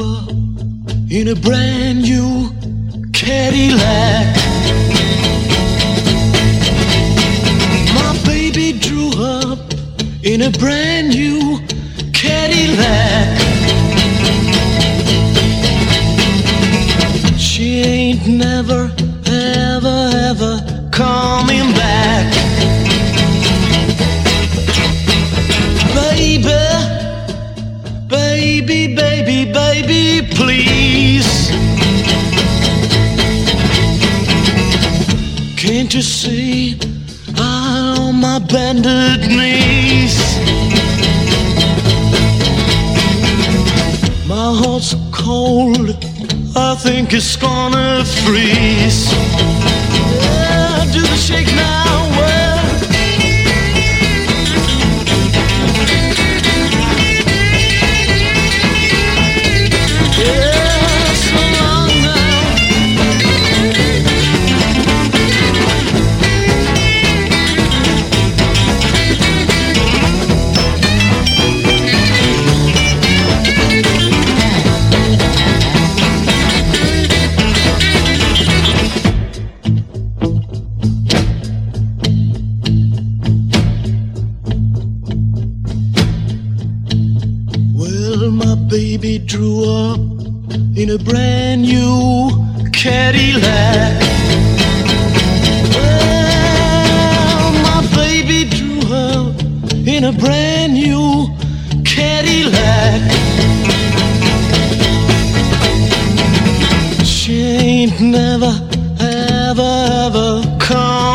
up in a brand new Cadillac. My baby drew up in a brand new Cadillac. She ain't never, ever, ever coming back. Baby, baby, baby, baby, please. Can't you see I'm on my bended knees? My heart's so cold, I think it's gonna freeze. Yeah, do the shake now, well. Yeah, so long now. Baby drew up in a brand new Cadillac. Well, my baby drew up in a brand new Cadillac. She ain't never, ever, ever come